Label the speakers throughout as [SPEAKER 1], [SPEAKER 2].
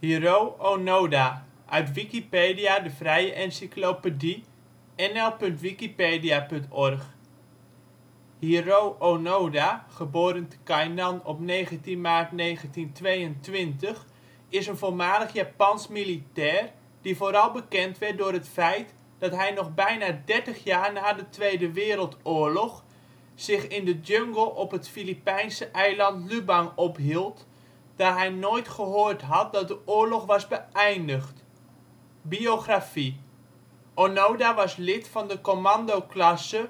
[SPEAKER 1] Hiroo Onoda, uit Wikipedia, de vrije encyclopedie. nl.wikipedia.org. Hiroo Onoda (Tainan, 19 maart 1922) is een voormalig Japans militair die vooral bekend werd door het feit dat hij nog bijna 30 jaar na de Tweede Wereldoorlog zich in de jungle op het Filipijnse eiland Lubang ophield, daar hij nooit gehoord had dat de oorlog was beëindigd. Biografie Onoda was lid van de commandoklasse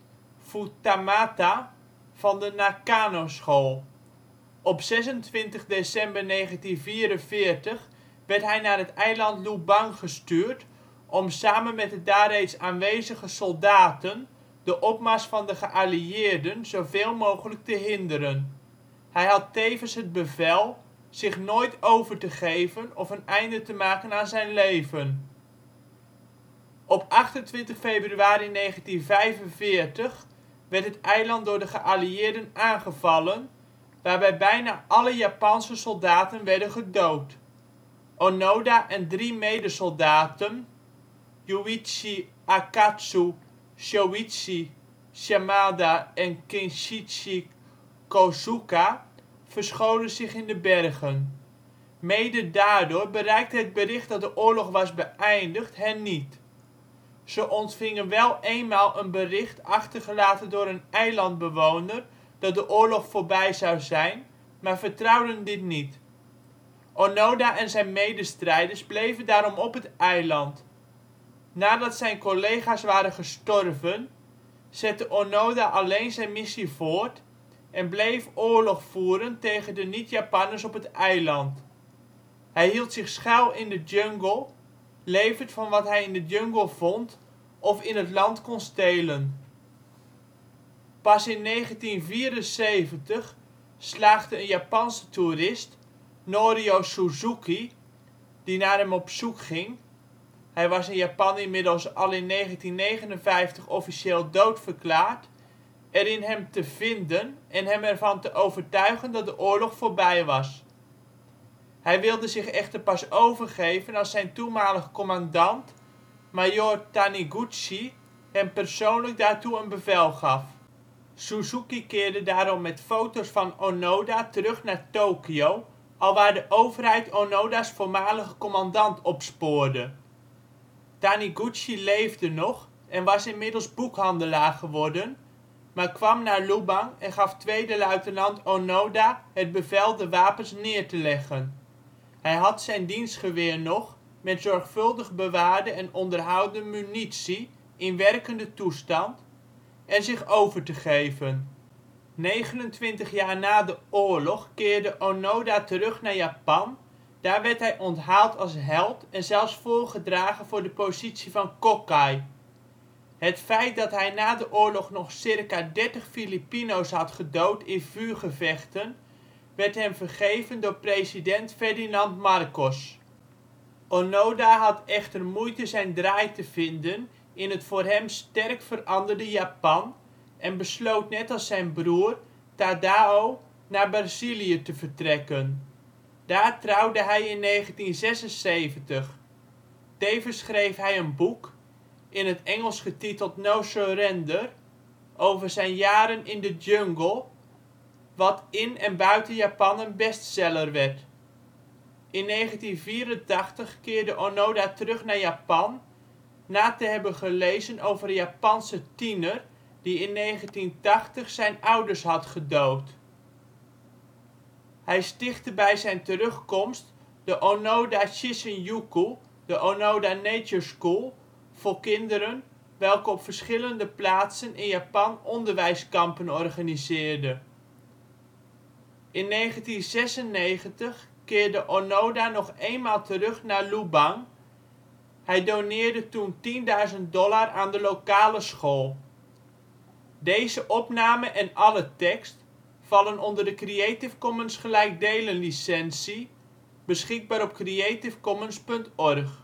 [SPEAKER 1] Futamata van de Nakano-school. Op 26 december 1944 werd hij naar het eiland Lubang gestuurd om samen met de daar reeds aanwezige soldaten de opmars van de geallieerden zoveel mogelijk te hinderen. Hij had tevens het bevel zich nooit over te geven of een einde te maken aan zijn leven. Op 28 februari 1945 werd het eiland door de geallieerden aangevallen, waarbij bijna alle Japanse soldaten werden gedood. Onoda en 3 medesoldaten, Yūichi Akatsu, Shōichi Shimada en Kinshichi Kozuka, verscholen zich in de bergen. Mede daardoor bereikte het bericht dat de oorlog was beëindigd hen niet. Ze ontvingen wel eenmaal een bericht achtergelaten door een eilandbewoner dat de oorlog voorbij zou zijn, maar vertrouwden dit niet. Onoda en zijn medestrijders bleven daarom op het eiland. Nadat zijn collega 's waren gestorven, zette Onoda alleen zijn missie voort en bleef oorlog voeren tegen de niet-Japanners op het eiland. Hij hield zich schuil in de jungle, levend van wat hij in de jungle vond of in het land kon stelen. Pas in 1974 slaagde een Japanse toerist, Norio Suzuki, die naar hem op zoek ging (hij was in Japan inmiddels al in 1959 officieel dood verklaard), erin hem te vinden en hem ervan te overtuigen dat de oorlog voorbij was. Hij wilde zich echter pas overgeven als zijn toenmalig commandant, Majoor Taniguchi, hem persoonlijk daartoe een bevel gaf. Suzuki keerde daarom met foto 's van Onoda terug naar Tokio, alwaar de overheid Onoda 's voormalige commandant opspoorde. Taniguchi leefde nog en was inmiddels boekhandelaar geworden, maar kwam naar Lubang en gaf tweede luitenant Onoda het bevel de wapens neer te leggen. Hij had zijn dienstgeweer nog, met zorgvuldig bewaarde en onderhouden munitie, in werkende toestand, en zich over te geven. 29 jaar na de oorlog keerde Onoda terug naar Japan, daar werd hij onthaald als held en zelfs voorgedragen voor de positie van Kokkai. Het feit dat hij na de oorlog nog circa 30 Filipino 's had gedood in vuurgevechten werd hem vergeven door president Ferdinand Marcos. Onoda had echter moeite zijn draai te vinden in het voor hem sterk veranderde Japan en besloot net als zijn broer Tadao naar Brazilië te vertrekken. Daar trouwde hij in 1976. Tevens schreef hij een boek, in het Engels getiteld No Surrender, over zijn jaren in de jungle, wat in en buiten Japan een bestseller werd. In 1984 keerde Onoda terug naar Japan, na te hebben gelezen over een Japanse tiener die in 1980 zijn ouders had gedood. Hij stichtte bij zijn terugkomst de Onoda Shizen-yoku, de Onoda Nature School, voor kinderen, welke op verschillende plaatsen in Japan onderwijskampen organiseerde. In 1996 keerde Onoda nog eenmaal terug naar Lubang. Hij doneerde toen $10.000 aan de lokale school. Deze opname en alle tekst vallen onder de Creative Commons gelijkdelen licentie, beschikbaar op creativecommons.org